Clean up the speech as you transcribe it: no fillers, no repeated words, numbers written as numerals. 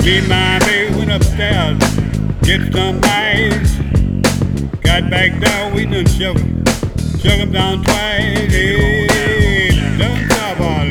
Me and my baby went upstairs, get some ice. Got back down, we done shook 'em down twice. Hey, done stop all